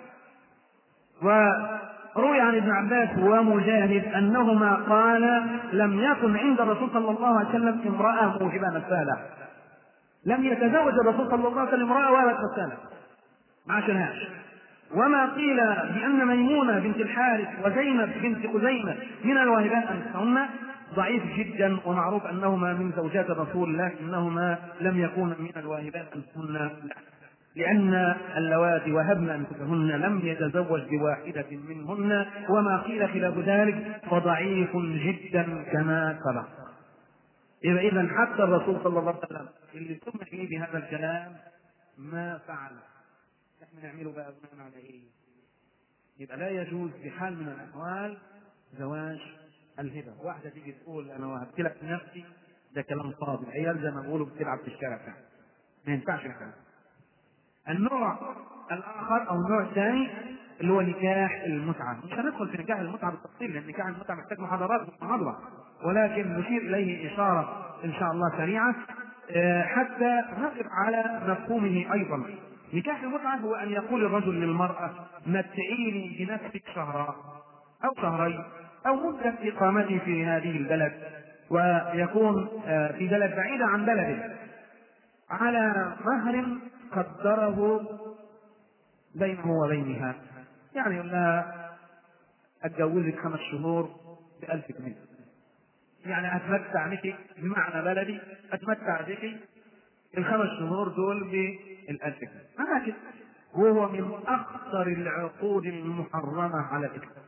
وروي عن ابن عباس ومجاهد أنهما قال لم يكن عند الرسول صلى الله عليه وسلم امرأة موهبة نفسها له، لم يتزوج الرسول صلى الله عليه وسلم امرأة ولا نفسها ما عاشناش. وما قيل بأن ميمونة بنت الحارث وزينب بنت خزيمة من الواهبات أنفسهن ضعيف جدا، ومعروف أنهما من زوجات رسول الله إنهما لم يكونا من الواهبات أنفسهن، لأن اللواتي وهبن أنفسهن لم يتزوج بواحدة منهن، وما قيل خلاف ذلك فضعيف جدا كما سبق. إذا حتى الرسول صلى الله عليه وسلم اللي سمح فيه بهذا الكلام ما فعل، احنا نعمله بقى بناء على ايه؟ يبقى لا يجوز بحال من الأحوال زواج الهبة. واحدة تيجي تقول أنا وهبت لك نفسي، ده كلام فاضي، العيال زي ما بيقولوا بتلعب في الشارع فعلا، ما ينفعش الكلام. النوع الآخر أو النوع الثاني اللي هو نكاح المتعة. مش هندخل في نكاح المتعة بالتفصيل لأن نكاح المتعة محتاج محاضرات ومحاضرة، ولكن نشير إليه إشارة إن شاء الله سريعة حتى نقف على مفهومه أيضا. نكاح المتعة هو أن يقول الرجل للمرأة متعيني بنفسك شهرا أو شهرين أو مدة إقامتي في هذه البلد، ويكون في بلد بعيدة عن بلده، على مهر قدره بينه وبينها. يعني يقول لها أتجوزك 5 شهور ب1000 جنيه، يعني أتمتع بك، بمعنى بلدي أتمتع بك ال5 شهور دول ب1000 جنيه. أنا كده، وهو من أخطر العقود المحرمة على الإسلام.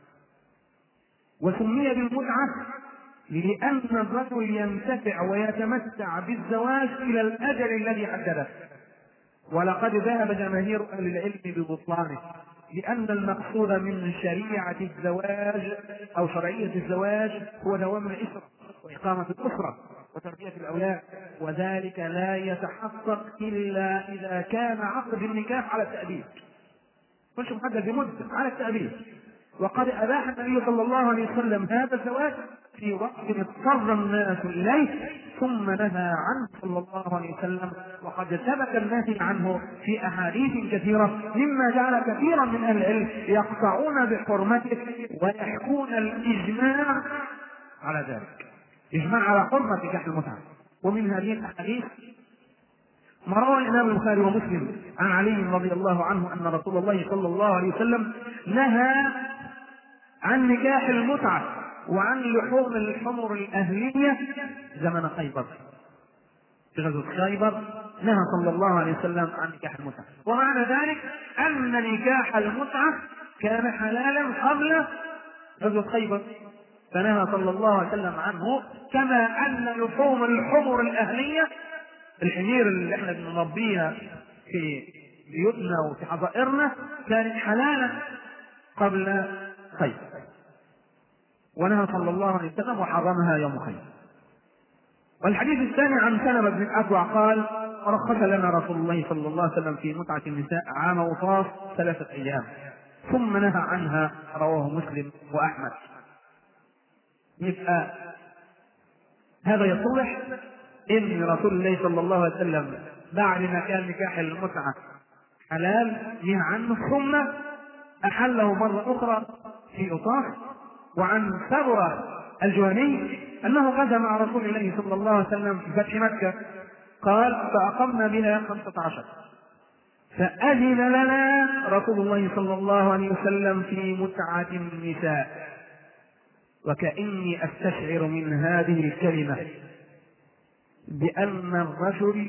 وسمي بالمتعة لأن الرجل ينتفع ويتمتع بالزواج إلى الأجل الذي حدده. ولقد ذهب جماهير أهل العلم ببطلانه، لأن المقصود من شريعة الزواج أو شرعية الزواج هو دوام الأسرة وإقامة الأسرة وتربية الأولاد، وذلك لا يتحقق إلا إذا كان عقد النكاح على التأبيد، مش محدد بمدة، على التأبيد. وقد أباح النبي صلى الله عليه وسلم هذا الزواج في وقت اضطر الناس إليه ثم نهى عنه صلى الله عليه وسلم، وقد ثبت النهي عنه في أحاديث كثيرة، مما جعل كثيرا من أهل العلم يقطعون بحرمته ويحكون الإجماع على ذلك، إجماع على حرمة نكاح المتعة. ومن هذه الأحاديث ما روى الإمام البخاري ومسلم عن علي رضي الله عنه أن رسول الله صلى الله عليه وسلم نهى عن نكاح المتعة وعن لحوم الحمر الأهلية زمن خيبر. في غزوة خيبر نهى صلى الله عليه وسلم عن نكاح المتعة، ومعنى ذلك أن نكاح المتعة كان حلالا قبل غزوة خيبر فنهى صلى الله عليه وسلم عنه، كما أن لحوم الحمر الأهلية، الحمير اللي احنا بنربيها في بيوتنا وفي حظائرنا، كانت حلالا قبل خيبر، ونهى صلى الله عليه وسلم وحرمها يوم خيبر. والحديث الثاني عن سلمة بن الأكوع قال: رخص لنا رسول الله صلى الله عليه وسلم في متعة النساء عام وطاس 3 أيام ثم نهى عنها، رواه مسلم وأحمد. يبقى هذا يصلح ان رسول الله صلى الله عليه وسلم بعد ما كان نكاح المتعة حلال نهى عنه ثم احله مرة اخرى في أطاس. وعن ثبرة الجهني انه غزا مع رسول الله صلى الله عليه وسلم في فتح مكة، قال: فاقمنا بها 15 فأذن لنا رسول الله صلى الله عليه وسلم في متعة النساء. وكأني أستشعر من هذه الكلمة بأن الرجل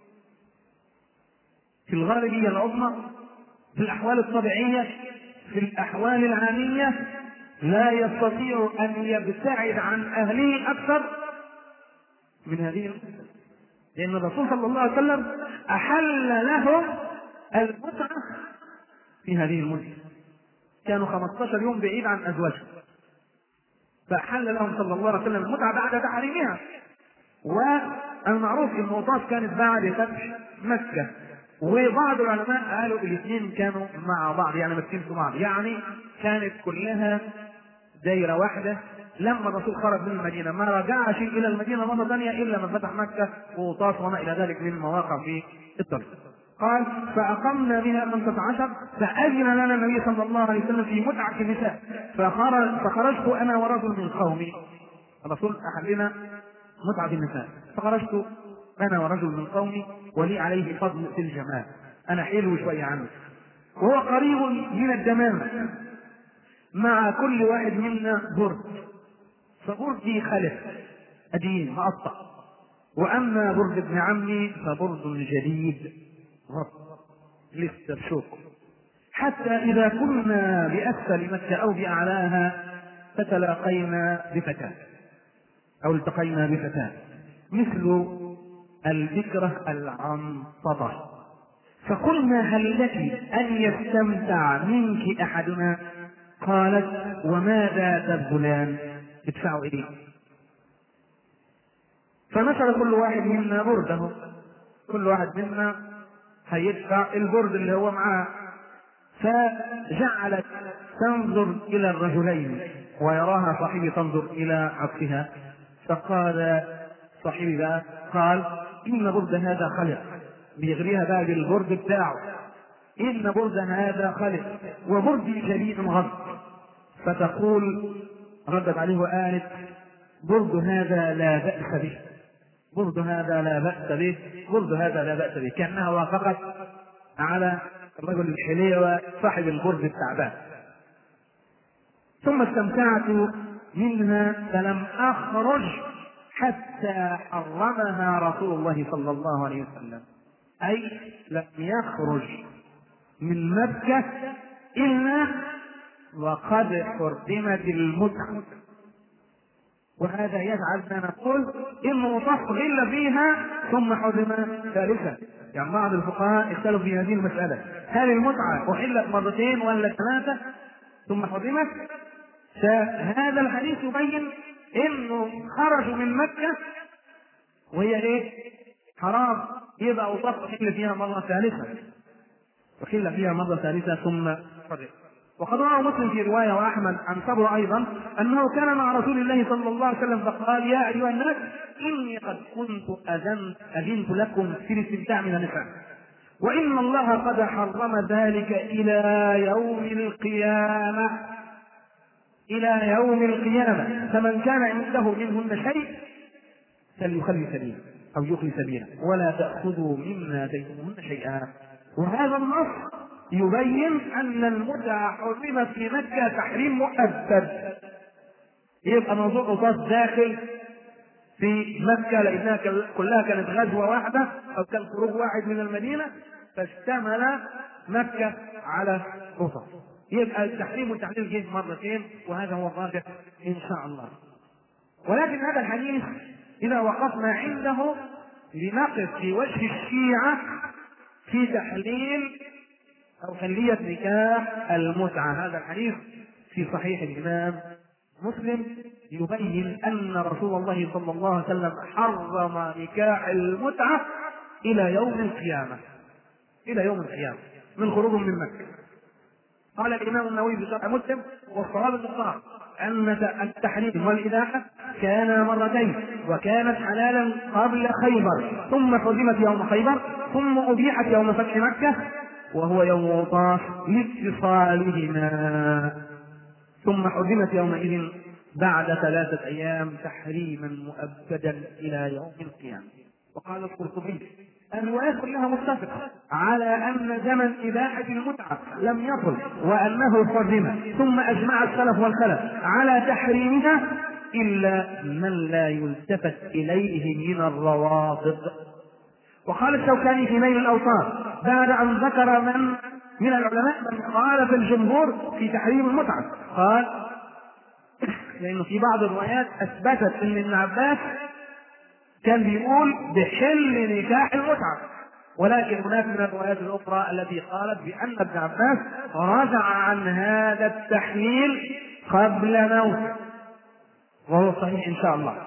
في الغالبية العظمى في الأحوال الطبيعية في الأحوال العامية لا يستطيع أن يبتعد عن أهله أكثر من هذه المدة، لأن الرسول صلى الله عليه وسلم أحل لهم المتعة في هذه المدة. كانوا 15 يوم بعيد عن أزواجهم، فأحل لهم صلى الله عليه وسلم المتعة بعد تحريمها. والمعروف ان أطاس كانت بعد فتح مكة، وبعض العلماء قالوا الاثنين كانوا مع بعض، يعني ماسكين في بعض، يعني كانت كلها دايرة واحدة. لما الرسول خرج من المدينة ما رجعش إلى المدينة مرة ثانية إلا من فتح مكة وأطاس وما إلى ذلك من مواقع في الطريق. قال: فأقمنا بها 15 فأذن لنا النبي صلى الله عليه وسلم في متعة النساء فخرجت أنا ورجل من قومي. الرسول أحلنا متعة النساء، فخرجت أنا ورجل من قومي ولي عليه فضل في الجمال، أنا حلو شوية عنه، وهو قريب من الدمام، مع كل واحد منا برد، فبردي خلف قديم مقطع، وأما برد ابن عمي فبرد جديد غط لسه بشوك، حتى إذا كنا بأسفل مكة أو بأعلاها فتلاقينا بفتاة أو التقينا بفتاة مثل البكرة العنطبة، فقلنا: هل لك أن يستمتع منك أحدنا؟ قالت: وماذا تبذلان؟ ادفعوا إليه. فنشر كل واحد منا برده، كل واحد منا هيدفع البرد اللي هو معاه فجعلت تنظر إلى الرجلين ويراها صاحبي تنظر إلى عطفها، فقال صاحبي بقى قال إن برد هذا خلق، بيغريها بقى بالبرد بتاعه، إن برد هذا خلق وبردي شديد غض. فتقول ردت عليه وقالت برد هذا لا بأس به، برد هذا لا بأس به، برد هذا لا بأس به، كأنها وافقت على الرجل الحليوة صاحب البرد التعبان. ثم استمتعت منها فلم أخرج حتى حرمها رسول الله صلى الله عليه وسلم، أي لم يخرج من مكة إلا وقد حرمت المتعة. وهذا يجعلنا نقول إنه غل فيها ثم حرم ثالثا. يعني بعض الفقهاء اختلفوا في هذه المسألة، هل المتعة أحلت مرتين ولا ثلاثة ثم حرمت؟ فهذا الحديث يبين إنه خرجوا من مكة وهي إيه؟ حرام، يبقى أوصاف أحل فيها مرة ثالثة، أحل فيها مرة ثالثة ثم حرم. وقد روى مسلم في رواية وأحمد عن صبر أيضا أنه كان مع رسول الله صلى الله عليه وسلم فقال يا أيها الناس إني قد كنت أذنت لكم في الاستمتاع من النساء، وإن الله قد حرم ذلك إلى يوم القيامة، إلى يوم القيامة، فمن كان عنده منهن شيء فليخلي سبيله أو يخلي سبيله ولا تأخذوا مما آتيتموهن شيئا. وهذا النص يبين أن المتعة حرمت في مكة تحريم مؤبد. يبقى موضوع قصاص داخل في مكة لأنها كلها كانت غزوة واحدة أو كان خروج واحد من المدينة فاشتمل مكة على قصاص. يبقى التحريم والتحليل جه مرتين وهذا هو الراجح إن شاء الله. ولكن هذا الحديث إذا وقفنا عنده لنقف في وجه الشيعة في تحليل أو حلية نكاح المتعة. هذا الحديث في صحيح الإمام مسلم يبين أن رسول الله صلى الله عليه وسلم حرم نكاح المتعة إلى يوم القيامة، إلى يوم القيامة من خروجهم من مكة. قال الإمام النووي في شرح مسلم والصواب المختار أن التحريم والإباحة كانا مرتين، وكانت حلالا قبل خيبر ثم حرمت يوم خيبر ثم أبيحت يوم فتح مكة وهو يوم وطاس لاتصالهما، ثم حرمت يومئذ بعد 3 أيام تحريما مؤبدا إلى يوم القيامة. وقال القرطبي الروايات كلها متفقة على أن زمن إباحة المتعة لم يصل وأنه حرم، ثم أجمع السلف والخلف على تحريمها إلا من لا يلتفت إليه من الروافض. وقال الشوكاني في نيل الأوطار بعد أن ذكر من العلماء من خالف الجمهور في تحريم المتعة، قال لأنه في بعض الروايات أثبتت أن ابن عباس كان بيقول بحل نكاح المتعة، ولكن هناك من الروايات الأخرى التي قالت بأن ابن عباس رجع عن هذا التحليل قبل موته، وهو صحيح إن شاء الله.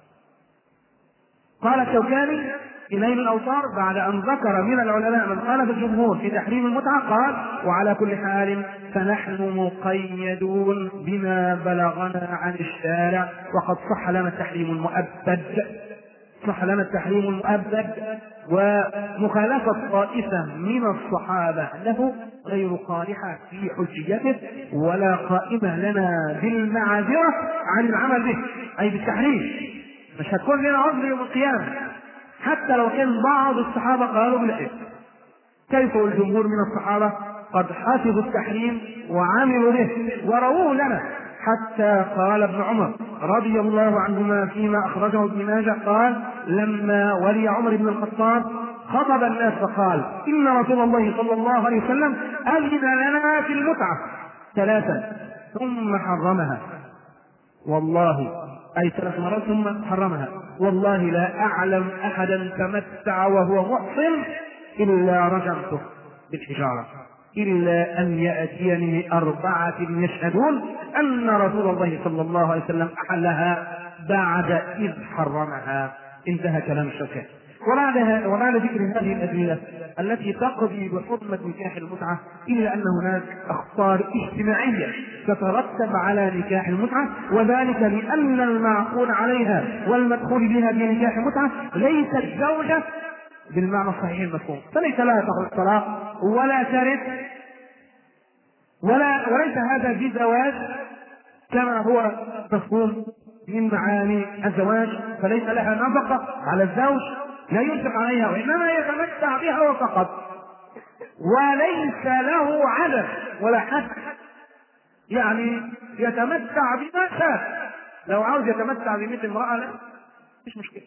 قال الشوكاني في نيل الأوطار بعد أن ذكر من العلماء من خالف الجمهور في تحريم المتعة قال وعلى كل حال فنحن مقيدون بما بلغنا عن الشارع، وقد صح لنا التحريم المؤبد، صح لنا التحريم المؤبد، ومخالفة طائفة من الصحابة له غير قادحة في حجيته ولا قائمة لنا بالمعاذرة عن العمل به، أي بالتحريم. مش هتكون لنا عذر يوم القيامة حتى لو كان بعض الصحابة قالوا بالإثم. كيف الجمهور من الصحابة قد حفظوا التحريم وعملوا به ورووه لنا، حتى قال ابن عمر رضي الله عنهما فيما أخرجه ابن ماجه قال لما ولي عمر بن الخطاب خطب الناس فقال إن رسول الله صلى الله عليه وسلم أذن لنا في المتعة 3 ثم حرمها، والله أي 3 مرات ثم حرمها، والله لا أعلم أحدا تمتع وهو محصن إلا رجمته بالحجارة إلا أن يأتيني 4 يشهدون أن رسول الله صلى الله عليه وسلم أحلها بعد إذ حرمها. انتهى كلام الشوكاني. وبعد ذكر هذه الأدلة التي تقضي بحرمة نكاح المتعة، إلا أن هناك أخطار اجتماعية تترتب على نكاح المتعة، وذلك لأن المعقول عليها والمدخول بها بنكاح المتعة ليست زوجة بالمعنى الصحيح المفهوم، فليس لها طلاق ولا ترث وليس هذا بزواج كما هو مفهوم من معاني الزواج، فليس لها نفقة على الزوج لا ينفق عليها، وإنما يتمتع بها فقط، وليس له عدد ولا حد، يعني يتمتع بما شاء، لو عاوز يتمتع ب100 امرأة لا مش مشكلة.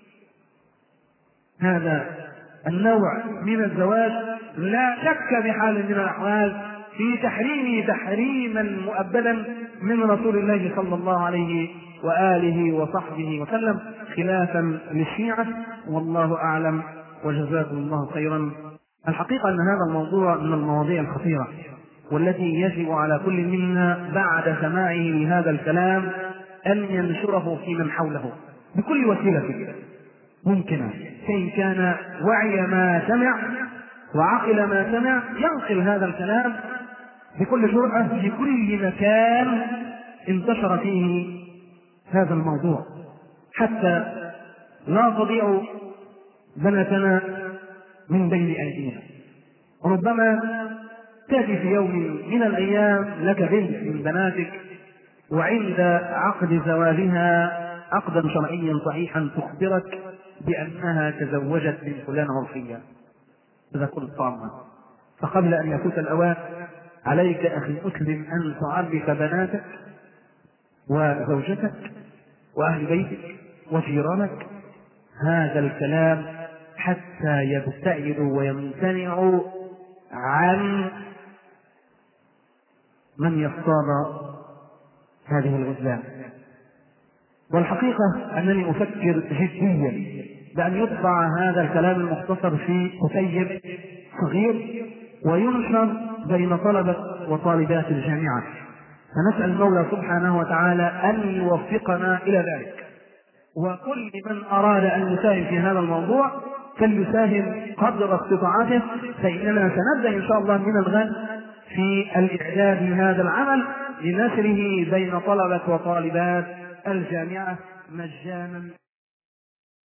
هذا النوع من الزواج لا شك بحال من الأحوال في تحريمه تحريما مؤبدا من رسول الله صلى الله عليه وآله وصحبه وسلم، خلافا للشيعة، والله أعلم وجزاكم الله خيرا. الحقيقة أن هذا الموضوع من المواضيع الخطيرة، والتي يجب على كل منا بعد سماعه لهذا الكلام أن ينشره في من حوله بكل وسيلة ممكنة، كي كان وعي ما سمع وعقل ما سمع ينقل هذا الكلام بكل جرأة في كل مكان انتشر فيه هذا الموضوع، حتى لا تضيع بناتنا من بين أيدينا. ربما تأتي في يوم من الأيام لك بنت من بناتك، وعند عقد زواجها عقدا شرعيا صحيحا تخبرك بأنها تزوجت من فلان عرفيا، إذا كنت طامة. فقبل أن يفوت الأوان عليك أخي المسلم أن تعرف بناتك وزوجتك وأهل بيتك وجيرانك هذا الكلام، حتى يبتعدوا ويمتنعوا عن من يصطاد هذه الغزلان. والحقيقة أنني أفكر جديا بأن يطبع هذا الكلام المختصر في كتيب صغير وينشر بين طلبة وطالبات الجامعة، فنسأل المولى سبحانه وتعالى أن يوفقنا إلى ذلك. وكل من أراد أن يساهم في هذا الموضوع فليساهم قدر استطاعته، فإننا سنبدأ إن شاء الله من الغد في الإعداد لهذا العمل لنشره بين طلبة وطالبات الجامعة مجانا.